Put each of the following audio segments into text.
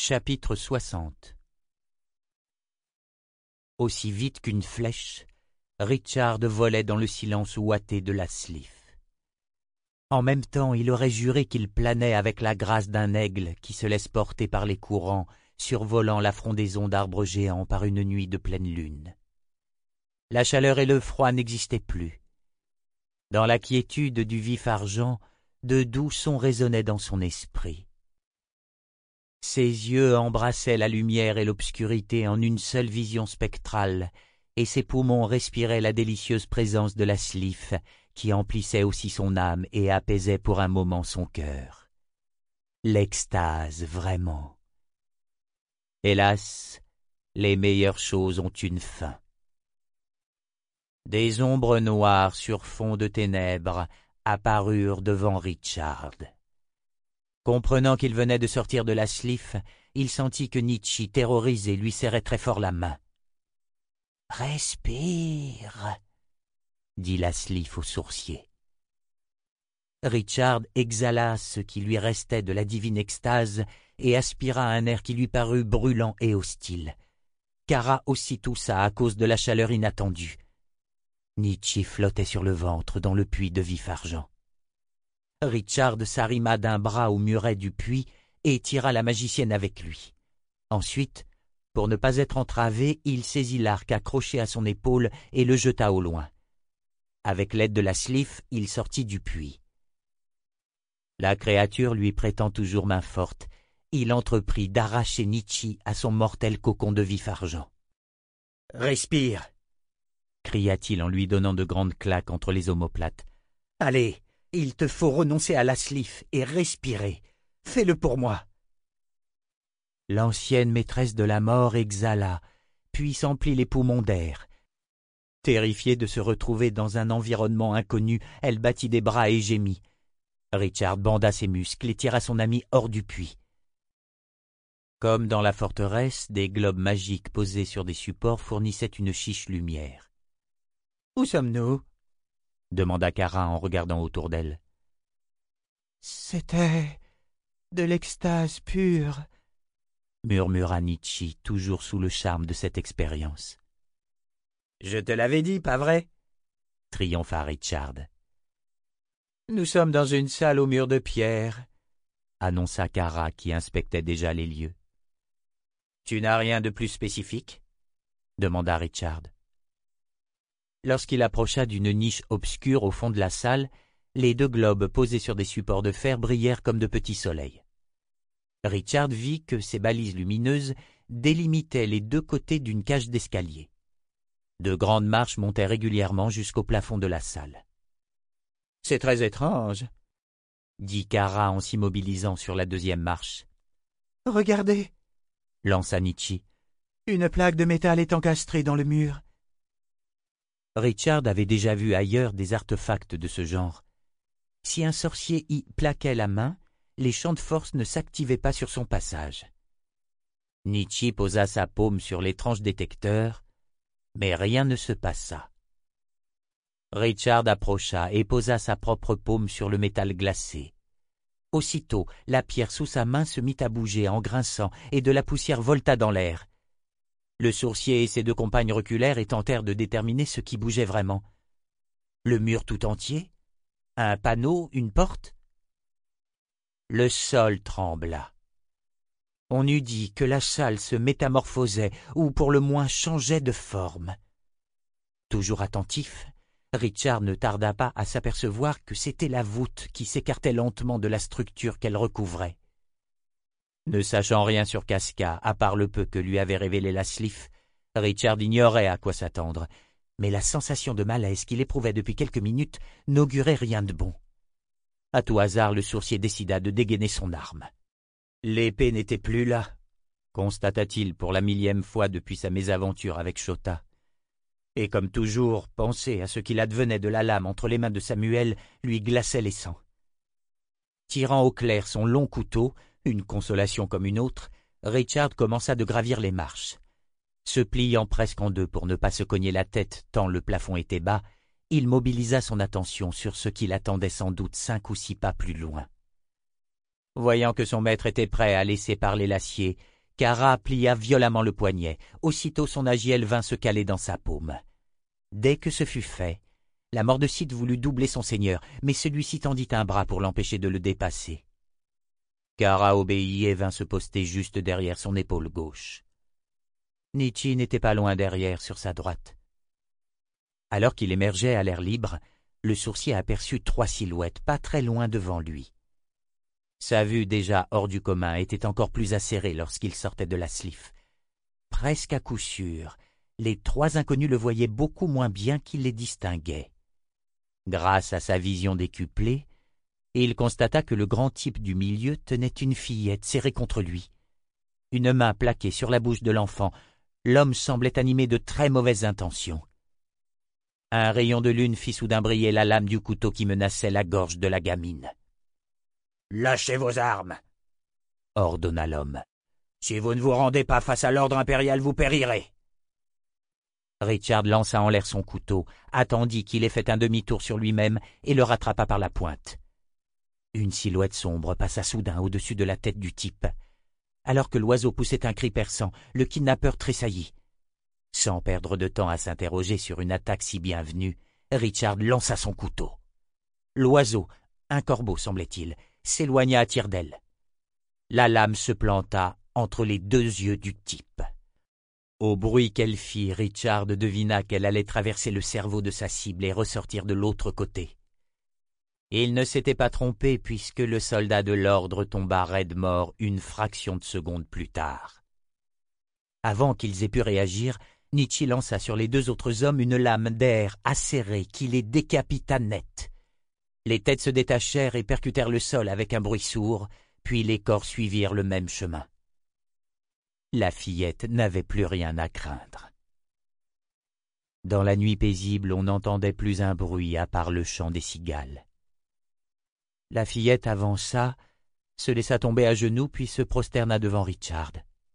Chapitre 60. Aussi vite qu'une flèche, Richard volait dans le silence ouaté de la Sliff. En même temps, il aurait juré qu'il planait avec la grâce d'un aigle qui se laisse porter par les courants, survolant la frondaison d'arbres géants par une nuit de pleine lune. La chaleur et le froid n'existaient plus. Dans la quiétude du vif argent, de doux sons résonnaient dans son esprit. Ses yeux embrassaient la lumière et l'obscurité en une seule vision spectrale, et ses poumons respiraient la délicieuse présence de la Sliff, qui emplissait aussi son âme et apaisait pour un moment son cœur. L'extase, vraiment. Hélas, les meilleures choses ont une fin. Des ombres noires sur fond de ténèbres apparurent devant Richard. Comprenant qu'il venait de sortir de la Sliff, il sentit que Nietzsche, terrorisé, lui serrait très fort la main. « Respire » dit la Sliff au sourcier. Richard exhala ce qui lui restait de la divine extase et aspira un air qui lui parut brûlant et hostile. Kara aussi toussa à cause de la chaleur inattendue. Nietzsche flottait sur le ventre dans le puits de vif argent. Richard s'arrima d'un bras au muret du puits et tira la magicienne avec lui. Ensuite, pour ne pas être entravé, il saisit l'arc accroché à son épaule et le jeta au loin. Avec l'aide de la Sliff, il sortit du puits. La créature lui prêtant toujours main forte, il entreprit d'arracher Nietzsche à son mortel cocon de vif argent. « Respire !» cria-t-il en lui donnant de grandes claques entre les omoplates. « Allez, il te faut renoncer à la Sliff et respirer. Fais-le pour moi. » L'ancienne maîtresse de la mort exhala, puis s'emplit les poumons d'air. Terrifiée de se retrouver dans un environnement inconnu, elle battit des bras et gémit. Richard banda ses muscles et tira son ami hors du puits. Comme dans la forteresse, des globes magiques posés sur des supports fournissaient une chiche lumière. « Où sommes-nous » demanda Kara en regardant autour d'elle. « C'était de l'extase pure » murmura Nietzsche, toujours sous le charme de cette expérience. « Je te l'avais dit, pas vrai » triompha Richard. « Nous sommes dans une salle aux murs de pierre » annonça Kara qui inspectait déjà les lieux. « Tu n'as rien de plus spécifique » demanda Richard. Lorsqu'il approcha d'une niche obscure au fond de la salle, les deux globes posés sur des supports de fer brillèrent comme de petits soleils. Richard vit que ces balises lumineuses délimitaient les deux côtés d'une cage d'escalier. De grandes marches montaient régulièrement jusqu'au plafond de la salle. « C'est très étrange » dit Kara en s'immobilisant sur la deuxième marche. « Regardez » lança Nietzsche. « Une plaque de métal est encastrée dans le mur. » Richard avait déjà vu ailleurs des artefacts de ce genre. Si un sorcier y plaquait la main, les champs de force ne s'activaient pas sur son passage. Nietzsche posa sa paume sur l'étrange détecteur, mais rien ne se passa. Richard approcha et posa sa propre paume sur le métal glacé. Aussitôt, la pierre sous sa main se mit à bouger en grinçant et de la poussière volta dans l'air. Le sourcier et ses deux compagnes reculèrent et tentèrent de déterminer ce qui bougeait vraiment. Le mur tout entier? Un panneau? Une porte? Le sol trembla. On eût dit que la salle se métamorphosait ou pour le moins changeait de forme. Toujours attentif, Richard ne tarda pas à s'apercevoir que c'était la voûte qui s'écartait lentement de la structure qu'elle recouvrait. Ne sachant rien sur Casca, à part le peu que lui avait révélé la Sliff, Richard ignorait à quoi s'attendre, mais la sensation de malaise qu'il éprouvait depuis quelques minutes n'augurait rien de bon. À tout hasard, le sourcier décida de dégainer son arme. L'épée n'était plus là, constata-t-il pour la 1000e fois depuis sa mésaventure avec Chota. Et comme toujours, penser à ce qu'il advenait de la lame entre les mains de Samuel lui glaçait les sangs. Tirant au clair son long couteau, une consolation comme une autre, Richard commença de gravir les marches. Se pliant presque en deux pour ne pas se cogner la tête tant le plafond était bas, il mobilisa son attention sur ce qui l'attendait sans doute 5 ou 6 pas plus loin. Voyant que son maître était prêt à laisser parler l'acier, Kara plia violemment le poignet. Aussitôt son agiel vint se caler dans sa paume. Dès que ce fut fait, la Mordecide voulut doubler son seigneur, mais celui-ci tendit un bras pour l'empêcher de le dépasser. Kara obéit et vint se poster juste derrière son épaule gauche. Nietzsche n'était pas loin derrière, sur sa droite. Alors qu'il émergeait à l'air libre, le sourcier aperçut 3 silhouettes pas très loin devant lui. Sa vue déjà hors du commun était encore plus acérée lorsqu'il sortait de la Slif. Presque à coup sûr, les 3 inconnus le voyaient beaucoup moins bien qu'il les distinguait. Grâce à sa vision décuplée, il constata que le grand type du milieu tenait une fillette serrée contre lui. Une main plaquée sur la bouche de l'enfant, l'homme semblait animé de très mauvaises intentions. Un rayon de lune fit soudain briller la lame du couteau qui menaçait la gorge de la gamine. « Lâchez vos armes !» ordonna l'homme. « Si vous ne vous rendez pas face à l'ordre impérial, vous périrez !» Richard lança en l'air son couteau, attendit qu'il ait fait un demi-tour sur lui-même et le rattrapa par la pointe. Une silhouette sombre passa soudain au-dessus de la tête du type. Alors que l'oiseau poussait un cri perçant, le kidnappeur tressaillit. Sans perdre de temps à s'interroger sur une attaque si bienvenue, Richard lança son couteau. L'oiseau, un corbeau semblait-il, s'éloigna à tire-d'aile. La lame se planta entre les 2 yeux du type. Au bruit qu'elle fit, Richard devina qu'elle allait traverser le cerveau de sa cible et ressortir de l'autre côté. Il ne s'était pas trompé puisque le soldat de l'ordre tomba raide mort une fraction de seconde plus tard. Avant qu'ils aient pu réagir, Nietzsche lança sur les 2 autres hommes une lame d'air acérée qui les décapita net. Les têtes se détachèrent et percutèrent le sol avec un bruit sourd, puis les corps suivirent le même chemin. La fillette n'avait plus rien à craindre. Dans la nuit paisible, on n'entendait plus un bruit à part le chant des cigales. La fillette avança, se laissa tomber à genoux puis se prosterna devant Richard.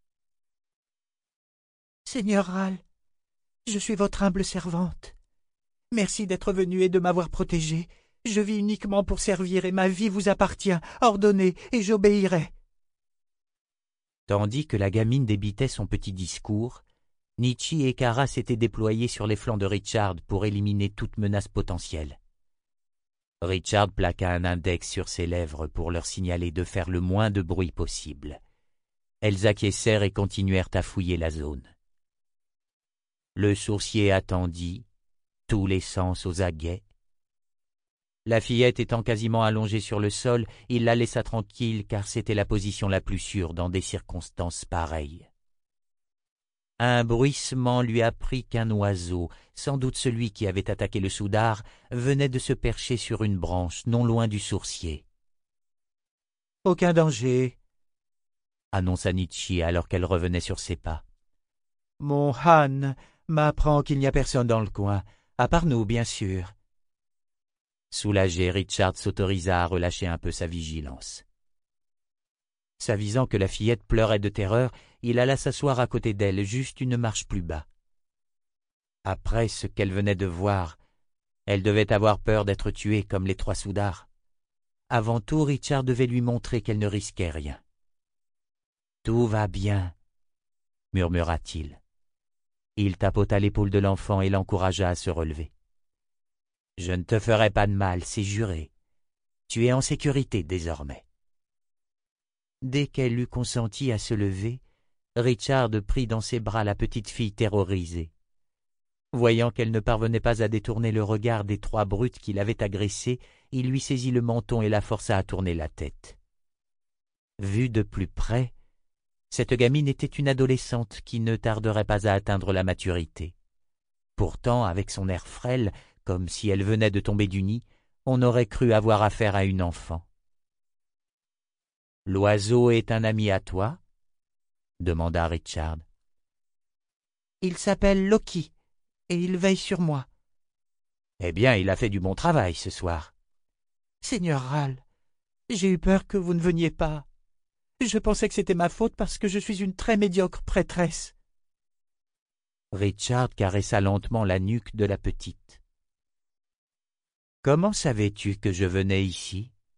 « Seigneur Ral, je suis votre humble servante. Merci d'être venu et de m'avoir protégé. Je vis uniquement pour servir et ma vie vous appartient. Ordonnez et j'obéirai. » Tandis que la gamine débitait son petit discours, Nietzsche et Kara s'étaient déployés sur les flancs de Richard pour éliminer toute menace potentielle. Richard plaqua un index sur ses lèvres pour leur signaler de faire le moins de bruit possible. Elles acquiescèrent et continuèrent à fouiller la zone. Le sourcier attendit, tous les sens aux aguets. La fillette étant quasiment allongée sur le sol, il la laissa tranquille car c'était la position la plus sûre dans des circonstances pareilles. Un bruissement lui apprit qu'un oiseau, sans doute celui qui avait attaqué le soudard, venait de se percher sur une branche non loin du sourcier. « Aucun danger !» annonça Nietzsche alors qu'elle revenait sur ses pas. « Mon Han m'apprend qu'il n'y a personne dans le coin, à part nous, bien sûr. » Soulagé, Richard s'autorisa à relâcher un peu sa vigilance. S'avisant que la fillette pleurait de terreur, il alla s'asseoir à côté d'elle, juste une marche plus bas. Après ce qu'elle venait de voir, elle devait avoir peur d'être tuée comme les 3 soudards. Avant tout, Richard devait lui montrer qu'elle ne risquait rien. « Tout va bien, » murmura-t-il. Il tapota l'épaule de l'enfant et l'encouragea à se relever. « Je ne te ferai pas de mal, c'est juré. Tu es en sécurité désormais. » Dès qu'elle eut consenti à se lever, Richard prit dans ses bras la petite fille terrorisée. Voyant qu'elle ne parvenait pas à détourner le regard des 3 brutes qui l'avaient agressée, il lui saisit le menton et la força à tourner la tête. Vue de plus près, cette gamine était une adolescente qui ne tarderait pas à atteindre la maturité. Pourtant, avec son air frêle, comme si elle venait de tomber du nid, on aurait cru avoir affaire à une enfant. « L'oiseau est un ami à toi ?» demanda Richard. « Il s'appelle Loki, et il veille sur moi. »« Eh bien, il a fait du bon travail ce soir. »« Seigneur Ral, j'ai eu peur que vous ne veniez pas. Je pensais que c'était ma faute parce que je suis une très médiocre prêtresse. » Richard caressa lentement la nuque de la petite. « Comment savais-tu que je venais ici ?»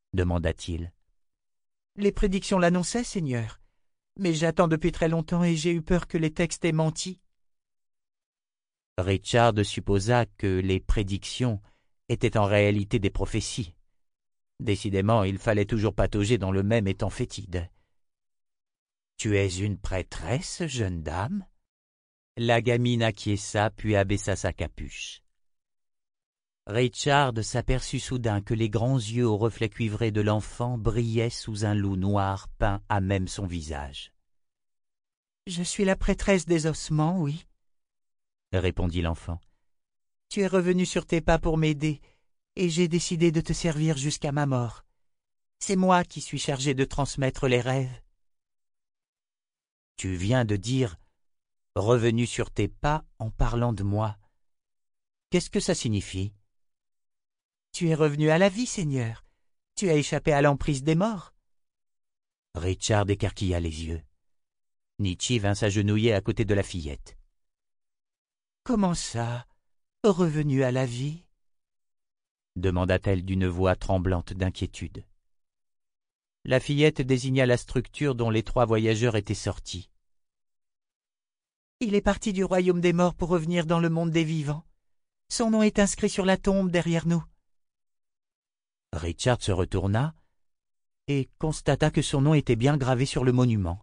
demanda-t-il. « Les prédictions l'annonçaient, Seigneur. Mais j'attends depuis très longtemps et j'ai eu peur que les textes aient menti. » Richard supposa que les prédictions étaient en réalité des prophéties. Décidément, il fallait toujours patauger dans le même étang fétide. « Tu es une prêtresse, jeune dame ?» La gamine acquiesça puis abaissa sa capuche. Richard s'aperçut soudain que les grands yeux aux reflets cuivrés de l'enfant brillaient sous un loup noir peint à même son visage. « Je suis la prêtresse des ossements, oui, » répondit l'enfant. « Tu es revenu sur tes pas pour m'aider, et j'ai décidé de te servir jusqu'à ma mort. C'est moi qui suis chargé de transmettre les rêves. » « Tu viens de dire « revenu sur tes pas » en parlant de moi. Qu'est-ce que ça signifie ? »« Tu es revenu à la vie, Seigneur. Tu as échappé à l'emprise des morts. » Richard écarquilla les yeux. Nietzsche vint s'agenouiller à côté de la fillette. « Comment ça, revenu à la vie ?» demanda-t-elle d'une voix tremblante d'inquiétude. La fillette désigna la structure dont les 3 voyageurs étaient sortis. « Il est parti du royaume des morts pour revenir dans le monde des vivants. Son nom est inscrit sur la tombe derrière nous. » Richard se retourna et constata que son nom était bien gravé sur le monument.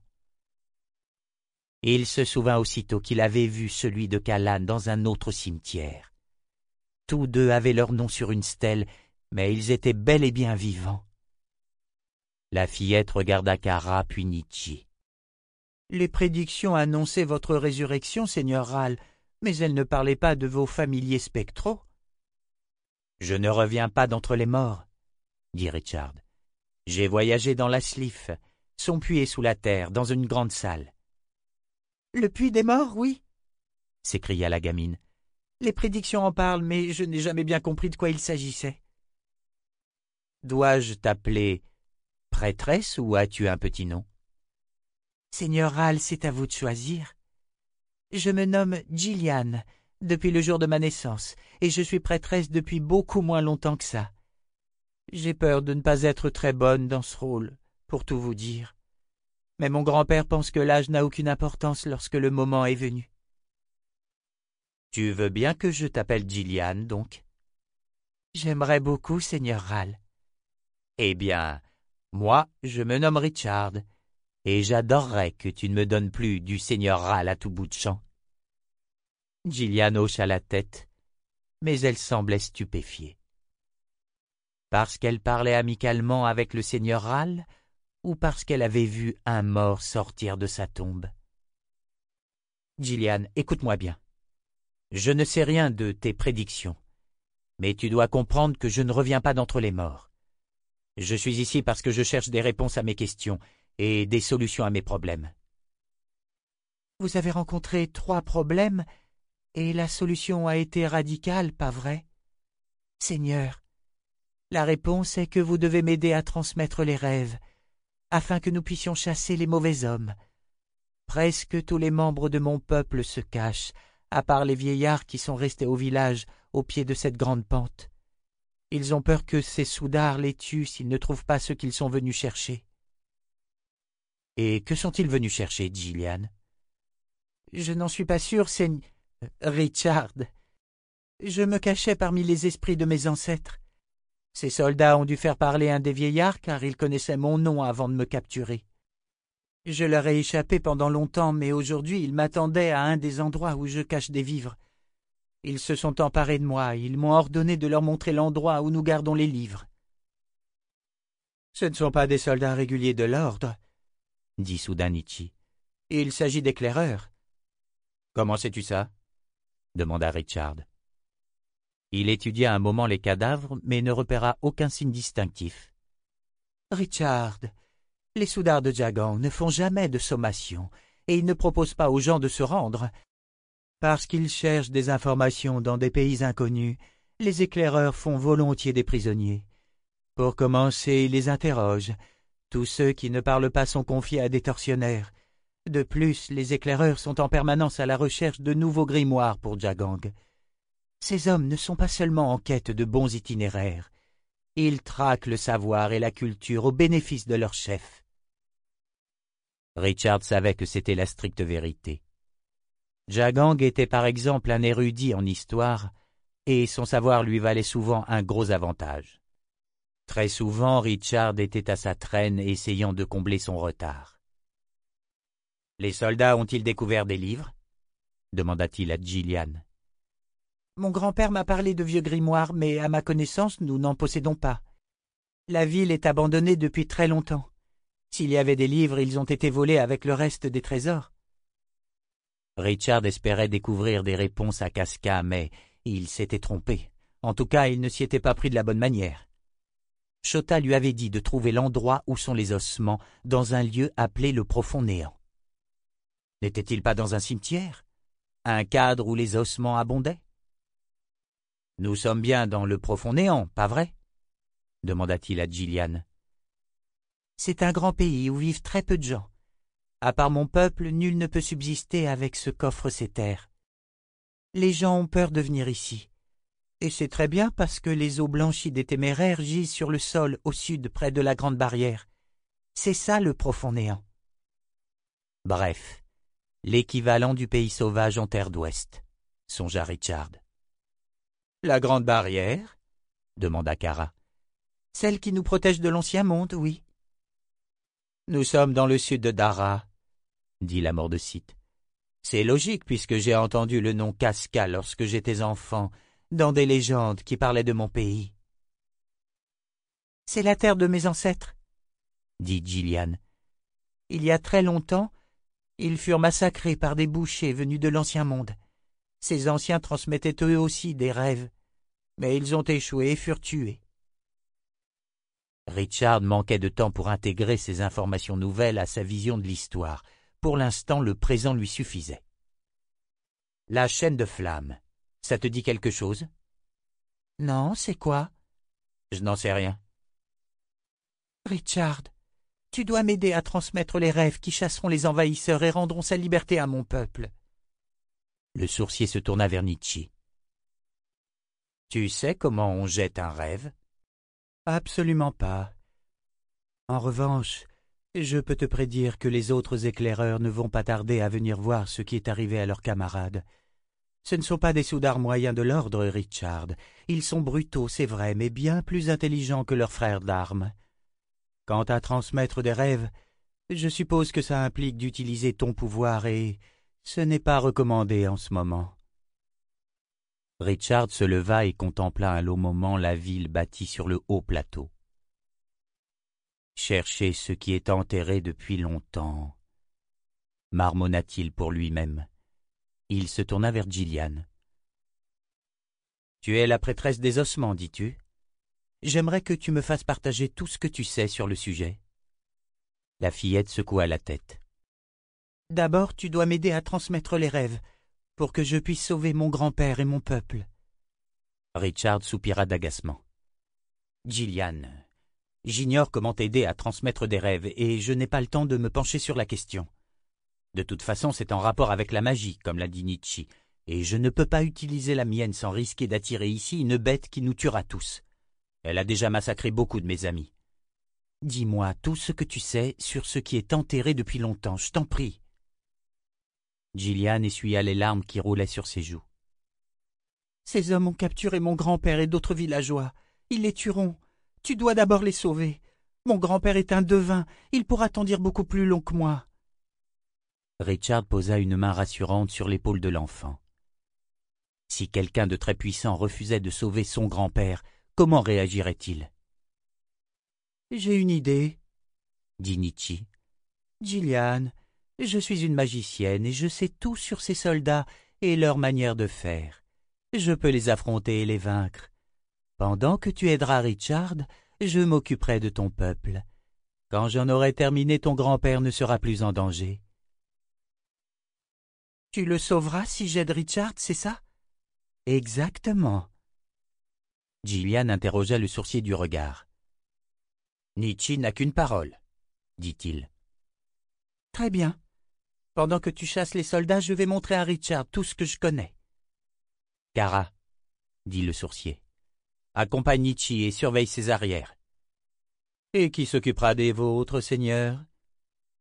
Il se souvint aussitôt qu'il avait vu celui de Callan dans un autre cimetière. Tous 2 avaient leur nom sur une stèle, mais ils étaient bel et bien vivants. La fillette regarda Kara puis Nietzsche. « Les prédictions annonçaient votre résurrection, Seigneur Ral, mais elles ne parlaient pas de vos familiers spectraux. »« Je ne reviens pas d'entre les morts, » dit Richard. « J'ai voyagé dans l'Aslif, son puits est sous la terre, dans une grande salle. »« Le puits des morts, oui » s'écria la gamine. « Les prédictions en parlent, mais je n'ai jamais bien compris de quoi il s'agissait. »« Dois-je t'appeler prêtresse ou as-tu un petit nom ?»« Seigneur Ral, c'est à vous de choisir. Je me nomme Gillian, depuis le jour de ma naissance, et je suis prêtresse depuis beaucoup moins longtemps que ça. J'ai peur de ne pas être très bonne dans ce rôle, pour tout vous dire. Mais mon grand-père pense que l'âge n'a aucune importance lorsque le moment est venu. »« Tu veux bien que je t'appelle Gillian, donc ?»« J'aimerais beaucoup, Seigneur Ral. »« Eh bien, moi, je me nomme Richard, et j'adorerais que tu ne me donnes plus du Seigneur Ral à tout bout de champ. » Gillian hocha la tête, mais elle semblait stupéfiée. Parce qu'elle parlait amicalement avec le Seigneur Ral, ou parce qu'elle avait vu un mort sortir de sa tombe? « Gillian, écoute-moi bien. Je ne sais rien de tes prédictions, mais tu dois comprendre que je ne reviens pas d'entre les morts. Je suis ici parce que je cherche des réponses à mes questions et des solutions à mes problèmes. »« Vous avez rencontré 3 problèmes, et la solution a été radicale, pas vrai? Seigneur, la réponse est que vous devez m'aider à transmettre les rêves, afin que nous puissions chasser les mauvais hommes. Presque tous les membres de mon peuple se cachent, à part les vieillards qui sont restés au village au pied de cette grande pente. Ils ont peur que ces soudards les tuent s'ils ne trouvent pas ce qu'ils sont venus chercher. »« Et que sont-ils venus chercher, Gillian ? » ?»« Je n'en suis pas sûr, Richard. Je me cachais parmi les esprits de mes ancêtres. Ces soldats ont dû faire parler un des vieillards car ils connaissaient mon nom avant de me capturer. Je leur ai échappé pendant longtemps, mais aujourd'hui ils m'attendaient à un des endroits où je cache des vivres. Ils se sont emparés de moi, ils m'ont ordonné de leur montrer l'endroit où nous gardons les livres. « Ce ne sont pas des soldats réguliers de l'ordre, » dit soudain Nietzsche. « Il s'agit d'éclaireurs. »« Comment sais-tu ça ?» demanda Richard. Il étudia un moment les cadavres, mais ne repéra aucun signe distinctif. « Richard, les soudards de Jagang ne font jamais de sommation, et ils ne proposent pas aux gens de se rendre. Parce qu'ils cherchent des informations dans des pays inconnus, les éclaireurs font volontiers des prisonniers. Pour commencer, ils les interrogent. Tous ceux qui ne parlent pas sont confiés à des tortionnaires. De plus, les éclaireurs sont en permanence à la recherche de nouveaux grimoires pour Jagang. Ces hommes ne sont pas seulement en quête de bons itinéraires. Ils traquent le savoir et la culture au bénéfice de leur chef. Richard savait que c'était la stricte vérité. Jagang était par exemple un érudit en histoire, et son savoir lui valait souvent un gros avantage. Très souvent, Richard était à sa traîne essayant de combler son retard. « Les soldats ont-ils découvert des livres ?» demanda-t-il à Gillian. « Mon grand-père m'a parlé de vieux grimoires, mais à ma connaissance, nous n'en possédons pas. La ville est abandonnée depuis très longtemps. S'il y avait des livres, ils ont été volés avec le reste des trésors. » Richard espérait découvrir des réponses à Casca, mais il s'était trompé. En tout cas, il ne s'y était pas pris de la bonne manière. Chota lui avait dit de trouver l'endroit où sont les ossements, dans un lieu appelé le profond néant. N'était-il pas dans un cimetière? Un cadre où les ossements abondaient? « Nous sommes bien dans le profond néant, pas vrai ?» demanda-t-il à Gillian. « C'est un grand pays où vivent très peu de gens. À part mon peuple, nul ne peut subsister avec ce qu'offrent ces terres. Les gens ont peur de venir ici. Et c'est très bien parce que les eaux blanchies des téméraires gisent sur le sol au sud près de la grande barrière. C'est ça le profond néant. » Bref, l'équivalent du pays sauvage en terre d'ouest, songea Richard. « La grande barrière ?» demanda Kara. « Celle qui nous protège de l'ancien monde, oui. »« Nous sommes dans le sud de Dara, » dit la Mordecite. « C'est logique puisque j'ai entendu le nom Casca lorsque j'étais enfant, dans des légendes qui parlaient de mon pays. »« C'est la terre de mes ancêtres, » dit Gillian. « Il y a très longtemps, ils furent massacrés par des bouchers venus de l'ancien monde. Ces anciens transmettaient eux aussi des rêves, mais ils ont échoué et furent tués. » Richard manquait de temps pour intégrer ces informations nouvelles à sa vision de l'histoire. Pour l'instant, le présent lui suffisait. « La chaîne de flammes, ça te dit quelque chose ?»« Non, c'est quoi ?»« Je n'en sais rien. »« Richard, tu dois m'aider à transmettre les rêves qui chasseront les envahisseurs et rendront sa liberté à mon peuple. » Le sourcier se tourna vers Nietzsche. « Tu sais comment on jette un rêve ?»« Absolument pas. En revanche, je peux te prédire que les autres éclaireurs ne vont pas tarder à venir voir ce qui est arrivé à leurs camarades. Ce ne sont pas des soudards moyens de l'ordre, Richard. Ils sont brutaux, c'est vrai, mais bien plus intelligents que leurs frères d'armes. Quant à transmettre des rêves, je suppose que ça implique d'utiliser ton pouvoir et ce n'est pas recommandé en ce moment. » Richard se leva et contempla un long moment la ville bâtie sur le haut plateau. « Chercher ce qui est enterré depuis longtemps, » marmonna-t-il pour lui-même. Il se tourna vers Gillian. « Tu es la prêtresse des ossements, dis-tu? J'aimerais que tu me fasses partager tout ce que tu sais sur le sujet. » La fillette secoua la tête. « D'abord, tu dois m'aider à transmettre les rêves, pour que je puisse sauver mon grand-père et mon peuple. » Richard soupira d'agacement. « Gillian, j'ignore comment t'aider à transmettre des rêves, et je n'ai pas le temps de me pencher sur la question. De toute façon, c'est en rapport avec la magie, comme l'a dit Nietzsche, et je ne peux pas utiliser la mienne sans risquer d'attirer ici une bête qui nous tuera tous. Elle a déjà massacré beaucoup de mes amis. Dis-moi tout ce que tu sais sur ce qui est enterré depuis longtemps, je t'en prie. » Gillian essuya les larmes qui roulaient sur ses joues. « Ces hommes ont capturé mon grand-père et d'autres villageois. Ils les tueront. Tu dois d'abord les sauver. Mon grand-père est un devin, il pourra t'en dire beaucoup plus long que moi. » Richard posa une main rassurante sur l'épaule de l'enfant. Si quelqu'un de très puissant refusait de sauver son grand-père, comment réagirait-il? « J'ai une idée, » dit Nietzsche. « Gillian, je suis une magicienne et je sais tout sur ces soldats et leur manière de faire. Je peux les affronter et les vaincre. Pendant que tu aideras Richard, je m'occuperai de ton peuple. Quand j'en aurai terminé, ton grand-père ne sera plus en danger. » « Tu le sauveras si j'aide Richard, c'est ça? » »« Exactement. » Gillian interrogea le sourcier du regard. « Nietzsche n'a qu'une parole, » dit-il. « Très bien. Pendant que tu chasses les soldats, je vais montrer à Richard tout ce que je connais. »« Kara, » dit le sourcier, « accompagne Nietzsche et surveille ses arrières. »« Et qui s'occupera des vôtres, seigneur ?»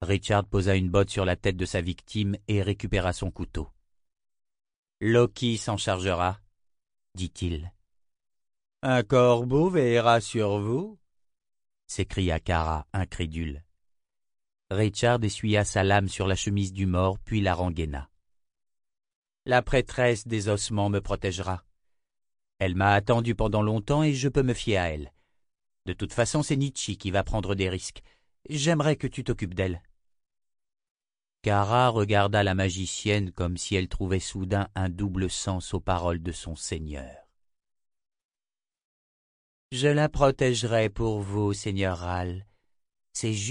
Richard posa une botte sur la tête de sa victime et récupéra son couteau. « Loki s'en chargera, » dit-il. « Un corbeau veillera sur vous » s'écria Kara, incrédule. Richard essuya sa lame sur la chemise du mort, puis la rengaina. « La prêtresse des ossements me protégera. Elle m'a attendu pendant longtemps et je peux me fier à elle. De toute façon, c'est Nietzsche qui va prendre des risques. J'aimerais que tu t'occupes d'elle. » Kara regarda la magicienne comme si elle trouvait soudain un double sens aux paroles de son seigneur. « Je la protégerai pour vous, seigneur Ral. C'est juré. »